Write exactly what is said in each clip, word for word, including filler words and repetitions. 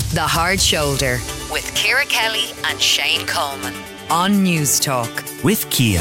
The Hard Shoulder with Ciara Kelly and Shane Coleman on News Talk. With Kia.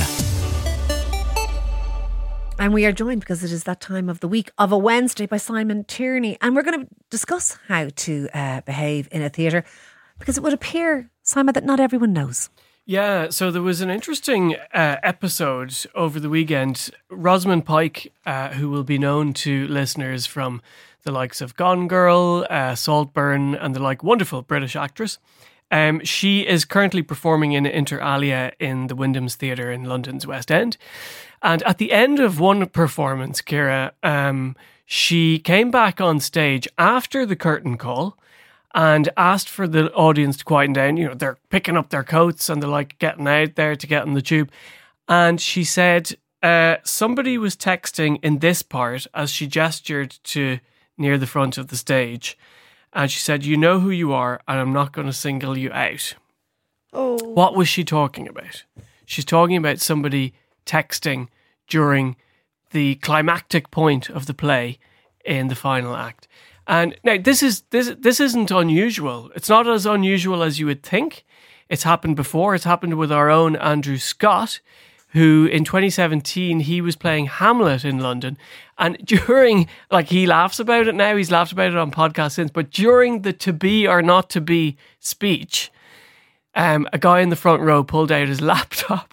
And we are joined, because it is that time of the week of a Wednesday, by Simon Tierney. And we're going to discuss how to uh, behave in a theatre, because it would appear, Simon, that not everyone knows. Yeah, so there was an interesting uh, episode over the weekend. Rosamund Pike, uh, who will be known to listeners from the likes of Gone Girl, uh, Saltburn, and the like, wonderful British actress. Um, she is currently performing in Inter Alia in the Wyndham's Theatre in London's West End. And at the end of one performance, Ciara, um, she came back on stage after the curtain call and asked for the audience to quieten down. You know, they're picking up their coats and they're like getting out there to get on the tube. And she said uh, somebody was texting in this part as she gestured to near the front of the stage. And she said, "You know who you are, and I'm not going to single you out." Oh. What was she talking about? She's talking about somebody texting during the climactic point of the play in the final act. And now this is this this isn't unusual. It's not as unusual as you would think. It's happened before. It's happened with our own Andrew Scott, who in twenty seventeen, he was playing Hamlet in London. And during, like, he laughs about it now, he's laughed about it on podcasts since, but during the to be or not to be speech, um, a guy in the front row pulled out his laptop.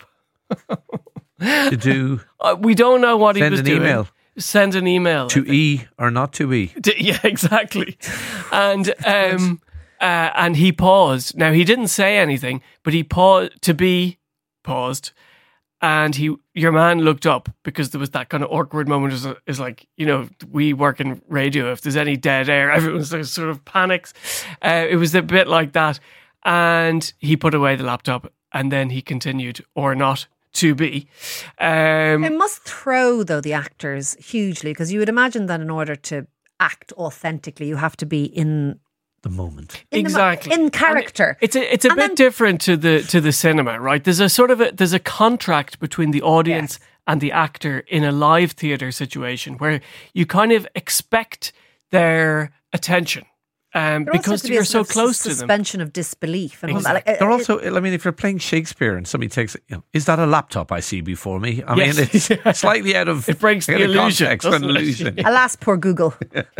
To do... Uh, we don't know what he was Send doing. an email. Send an email. To E or not to E. To- Yeah, exactly. And um, uh, and he paused. Now, he didn't say anything, but he paused, to be paused. And he, your man looked up, because there was that kind of awkward moment. Is is like, you know, we work in radio. If there's any dead air, everyone's like sort of panics. Uh, it was a bit like that. And he put away the laptop, and then he continued, or not to be. Um, It must throw, though, the actors hugely, because you would imagine that in order to act authentically, you have to be in... The moment. in exactly the, mo- in character. And it's a it's a And bit then- different to the to the cinema, right? There's a sort of a there's a contract between the audience Yes. and the actor in a live theatre situation, where you kind of expect their attention, um, There also has because to be a you're sort so of close to them. suspension of disbelief. And all that. Exactly. Like, They're uh, also, I mean, if you're playing Shakespeare and somebody takes, you know, is that a laptop I see before me? I Yes. mean, it's slightly out of It breaks the out of illusion, context doesn't and it? illusion. Alas, poor Google.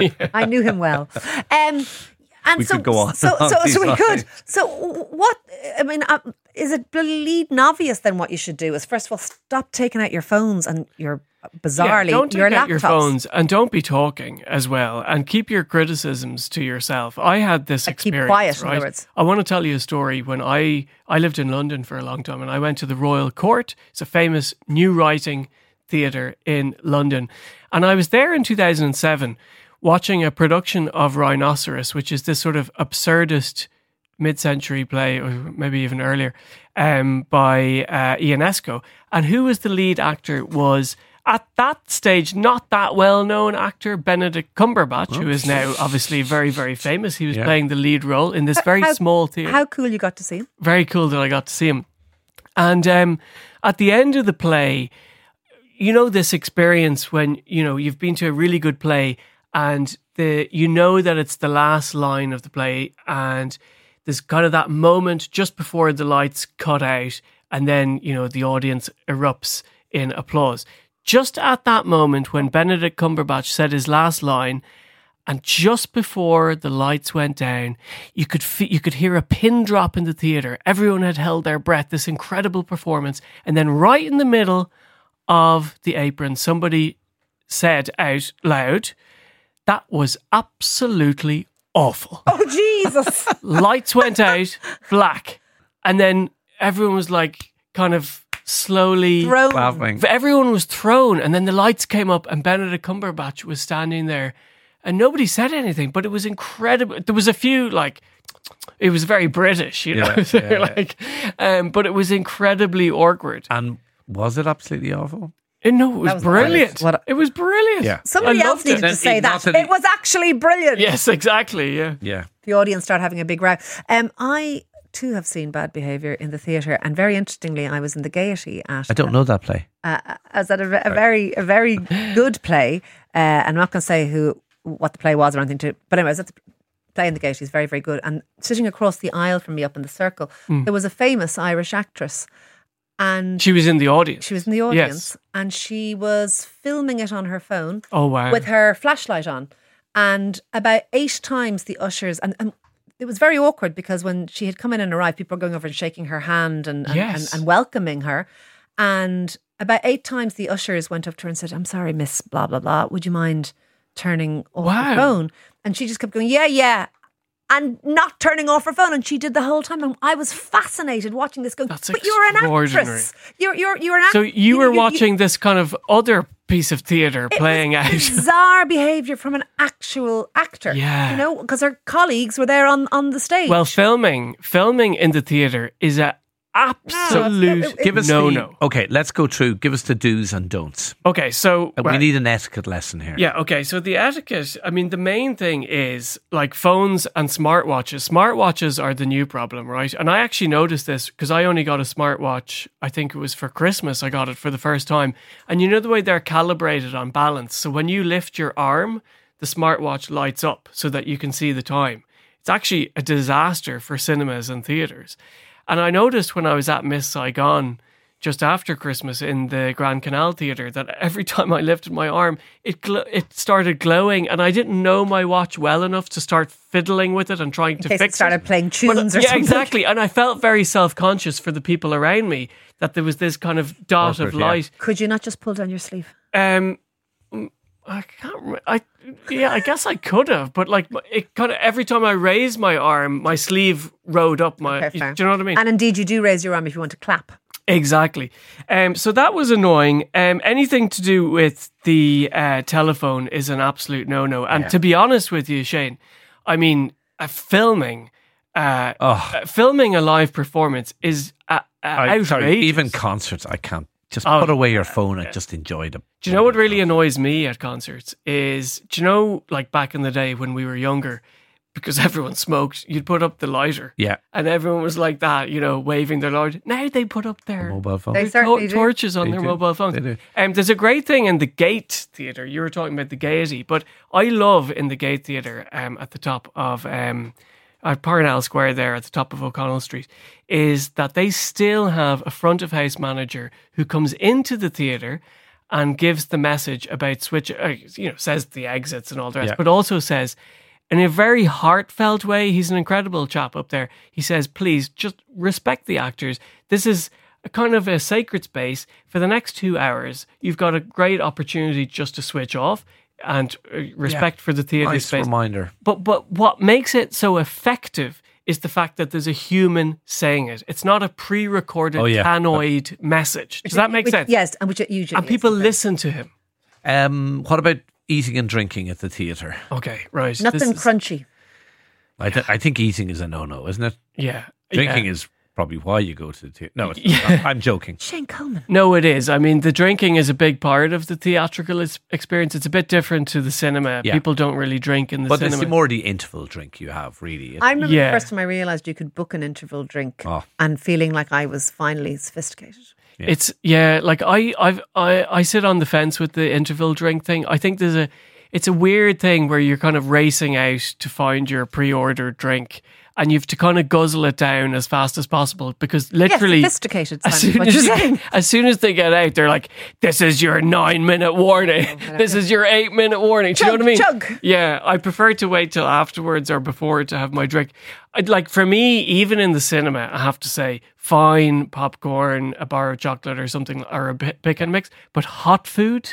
I knew him well. Um, and We so, could go on So, on so, so these we lines. could. So, what? I mean, uh, is it bleeding obvious then? What you should do is, first of all, stop taking out your phones and your bizarrely Yeah, don't take your out laptops. your phones, and don't be talking as well, and keep your criticisms to yourself. I had this Like, keep experience. quiet, in right? other words. I want to tell you a story. When I I lived in London for a long time, and I went to the Royal Court. It's a famous new writing theatre in London, and I was there in two thousand seven watching a production of Rhinoceros, which is this sort of absurdist mid-century play, or maybe even earlier, um, by uh, Ionesco. And who was the lead actor was, at that stage, not that well-known actor, Benedict Cumberbatch, who is now obviously very, very famous. He was Yeah. playing the lead role in this very How- small theatre. How cool you got to see him. Very cool that I got to see him. And um, at the end of the play, you know this experience when, you know, you've been to a really good play and the you know that it's the last line of the play, and there's kind of that moment just before the lights cut out, and then, you know, the audience erupts in applause. Just at that moment when Benedict Cumberbatch said his last line, and just before the lights went down, you could fe- you could hear a pin drop in the theatre. Everyone had held their breath. This incredible performance, and then right in the middle of the apron, somebody said out loud, "That was absolutely awful." Oh, Jesus. Lights went out, black, and then everyone was like, kind of slowly. Thrown. Laughing. Everyone was thrown, and then the lights came up, and Benedict Cumberbatch was standing there, and nobody said anything, but it was incredible. There was a few, like, it was very British, you know, Yeah, so yeah, like, um, but it was incredibly awkward. And was it absolutely awful? And no, it was, That was brilliant. what a- it was brilliant. Yeah. Somebody I else loved needed it. to say It- that. not that It it- was actually brilliant. Yes, exactly. Yeah. Yeah. The audience started having a big row. Um, I too have seen Bad Behaviour in the theatre, and very interestingly, I was in the Gaiety at. I don't know that play. Uh, I was at a, a very, a very good play. Uh, I'm not going to say who, what the play was or anything to, but anyways, that's playing the Gate. He's very, very good. And sitting across the aisle from me up in the circle, Mm. there was a famous Irish actress. And She was in the audience. she was in the audience. Yes. And she was filming it on her phone Oh, wow. with her flashlight on. And about eight times the ushers, and, and it was very awkward because when she had come in and arrived, people were going over and shaking her hand and, and, Yes. and, and welcoming her. And about eight times the ushers went up to her and said, I'm sorry, miss, blah, blah, blah. Would you mind turning off Wow. the phone? And she just kept going, yeah, yeah. And not turning off her phone. And she did the whole time. And I was fascinated watching this going, That's but you're an extraordinary. actress. You're, you're, you're an So actress. you were watching this kind of other piece of theatre playing out. Bizarre behaviour from an actual actor. Yeah. You know, because her colleagues were there on, on the stage. Well, filming, filming in the theatre is a absolute it- it- Give us no, the, no. Okay, let's go through. Give us the do's and don'ts. Okay, so Uh, well, we need an etiquette lesson here. yeah, okay. So the etiquette, I mean, the main thing is like phones and smartwatches. Smartwatches are the new problem, right? And I actually noticed this because I only got a smartwatch, I think it was for Christmas, I got it for the first time. And you know the way they're calibrated on balance. So when you lift your arm, the smartwatch lights up so that you can see the time. It's actually a disaster for cinemas and theatres. And I noticed when I was at Miss Saigon just after Christmas in the Grand Canal Theatre that every time I lifted my arm, it gl- it started glowing, and I didn't know my watch well enough to start fiddling with it and trying in to case fix it started it. playing But, tunes or yeah, something. exactly. And I felt very self-conscious for the people around me that there was this kind of dot of Awkward, yeah. light. Could you not just pull down your sleeve? Um, I can't. Remember. I yeah, I guess I could have, but like it kind of every time I raised my arm, my sleeve rode up. My, Okay, fair. do you know what I mean? And indeed, you do raise your arm if you want to clap. Exactly. Um, so that was annoying. Um, anything to do with the uh, telephone is an absolute no-no. And to be honest with you, Shane, I mean, uh, filming, uh, Oh. uh, filming a live performance is uh, uh, I, outrageous. sorry, even concerts, I can't. Just Oh, put away your phone and just enjoy them. Do you know what really annoys me at concerts is, do you know, like back in the day when we were younger, because everyone smoked, you'd put up the lighter. Yeah. And everyone was like that, you know, waving their lighter. Now they put up their Mobile phone. They their certainly to- do. torches on They their do. mobile phones. They do. Um, there's a great thing in the Gate Theatre. You were talking about the Gaiety, but I love in the Gate Theatre um, at the top of um, at Parnell Square there at the top of O'Connell Street is that they still have a front of house manager who comes into the theatre and gives the message about switch, uh, you know, says the exits and all the rest, Yeah. but also says in a very heartfelt way, he's an incredible chap up there. He says, please just respect the actors. This is a kind of a sacred space. For the next two hours, you've got a great opportunity just to switch off and uh, respect for the theatre Nice space. reminder. But but what makes it so effective is the fact that there's a human saying it. It's not a pre-recorded Oh, yeah. tannoid message. Does that make Which- sense? Yes, and which it usually And people is. listen to him. Um, what about eating and drinking at the theatre? Okay, right. Nothing This is- crunchy. I, th- I think eating is a no-no, isn't it? Yeah. Drinking yeah. is probably why you go to the theatre. No, it's Yeah. I'm joking. Shane Coleman. No, it is. I mean, the drinking is a big part of the theatrical is- experience. It's a bit different to the cinema. Yeah. People don't really drink in the But cinema. it's more the interval drink you have, really. I remember Yeah. the first time I realised you could book an interval drink Oh. and feeling like I was finally sophisticated. Yeah. It's yeah, like I I've I I sit on the fence with the interval drink thing. I think there's a it's a weird thing where you're kind of racing out to find your pre-ordered drink and you've to kind of guzzle it down as fast as possible because literally Yes, sophisticated, as Simon, soon what as, you're you- saying. as soon as they get out, they're like, "This is your nine-minute warning. This is your eight-minute warning." Do you know what I mean? Chug, chug. Yeah, I prefer to wait till afterwards or before to have my drink. I'd like for me, even in the cinema, I have to say, fine popcorn, a bar of chocolate or something, or a bit pick and mix. But hot food,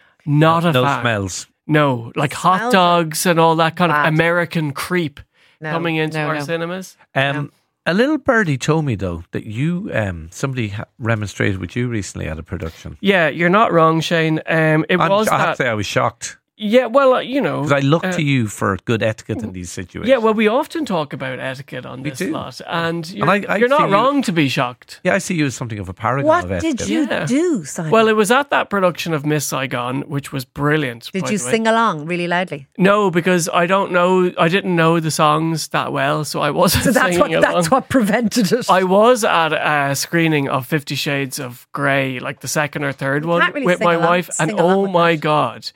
not a no fan. smells. No, like hot smells dogs and all that kind of bad. American creep No, coming into no, our no. cinemas. Um, A little birdie told me though that you, um, somebody ha- remonstrated with you recently at a production. Yeah, you're not wrong, Shane. Um, it I'm, was I have that. to say I was shocked Yeah, well, uh, you know, because I look uh, to you for good etiquette in these situations. yeah, well, we often talk about etiquette on this do. lot, and you're, I- I you're see not you- wrong to be shocked. yeah, I see you as something of a paragon What of etiquette. did you Yeah. do, Simon? Well, it was at that production of Miss Saigon, which was brilliant. did by you the way. sing along really loudly? No, because I don't know. I didn't know the songs that well, so I wasn't So that's singing what along. that's what prevented it. I was at a screening of Fifty Shades of Grey, like the second or third one, can't really with sing my along- wife, and sing along oh with my that. god,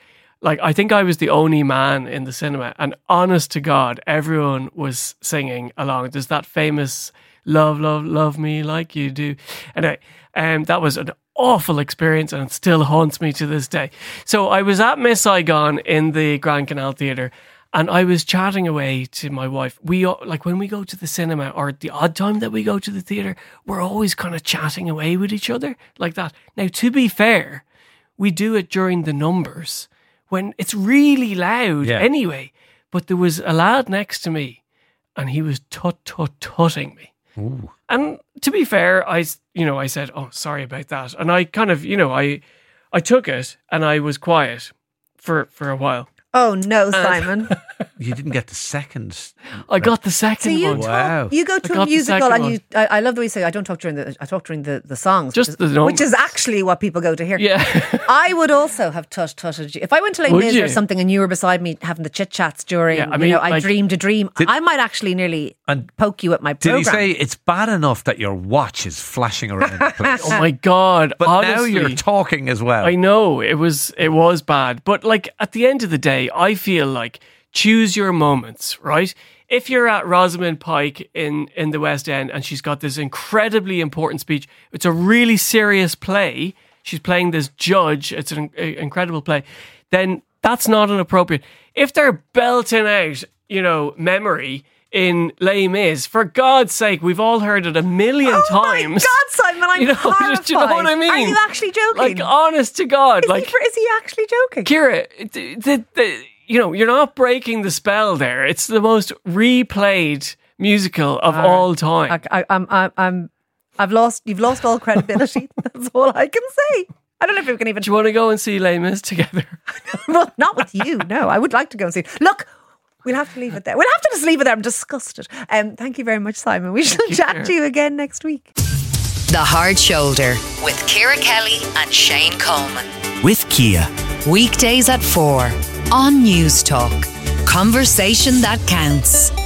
like, I think I was the only man in the cinema, and honest to God, everyone was singing along. There's that famous "Love, love, love me like you do," and I, um, that was an awful experience, and it still haunts me to this day. So I was at Miss Saigon in the Grand Canal Theatre, and I was chatting away to my wife. We all- like when we go to the cinema, or the odd time that we go to the theatre, we're always kind of chatting away with each other like that. Now, to be fair, we do it during the numbers when it's really loud Yeah. anyway. But there was a lad next to me, and he was tut tut tutting me. Ooh. And to be fair, I, s- you know, I said, "Oh, sorry about that," and I kind of, you know, I, I took it and I was quiet for for a while. Oh no, Simon! You didn't get the second. I got the second So you one. talk, Wow. you go I to got a the musical second and one. you. I, I love the way you say I don't talk during the. I talk during the, the songs, Just which is, the which is numbers. actually what people go to hear. Yeah. I would also have tut tutted you if I went to Les Would Mis you? or something and you were beside me having the chit chats during. Yeah, I you mean, know, I like- dreamed a dream. Did- I might actually nearly And poke you at my did program. he say it's bad enough that your watch is flashing around the place? Oh my God! But now honestly, you're talking as well. I know it was it was bad, but like at the end of the day, I feel like choose your moments, right? If you're at Rosamund Pike in in the West End and she's got this incredibly important speech, it's a really serious play. She's playing this judge. It's an a- incredible play. Then that's not inappropriate. If they're belting out, you know, memory in Les Mis, for God's sake, we've all heard it a million Oh times. my God, Simon! I'm You know, horrified. do you know what I mean? Are you actually joking? Like, honest to God, is, like he, is he actually joking? Kira, the, the, the, you know, you're not breaking the spell there. It's the most replayed musical of all time. I, I, I'm, I'm, I'm, I've lost. You've lost all credibility. That's all I can say. I don't know if we can even. Do you want to go and see Les Mis together? Well, not with you. No, I would like to go and see. Look, we'll have to leave it there. We'll have to just leave it there. I'm disgusted. Um, thank you very much, Simon. We shall you, chat Claire. to you again next week. The Hard Shoulder with Ciara Kelly and Shane Coleman. With Kia. Weekdays at four on News Talk. Conversation that counts.